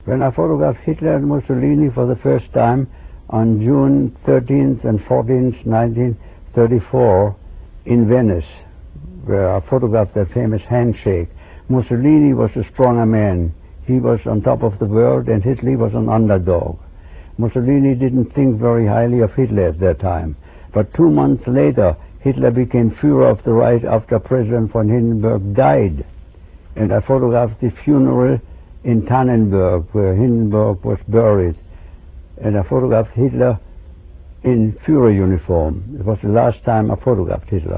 When I photographed Hitler and Mussolini for the first time on June 13th and 14th, 1934 in Venice, where I photographed that famous handshake. Mussolini was a stronger man. He was on top of the world, and Hitler was an underdog. Mussolini didn't think very highly of Hitler at that time. But 2 months later, Hitler became Führer of the Reich after President von Hindenburg died. And I photographed the funeral in Tannenberg, where Hindenburg was buried. And I photographed Hitler in Führer uniform. It was the last time I photographed Hitler.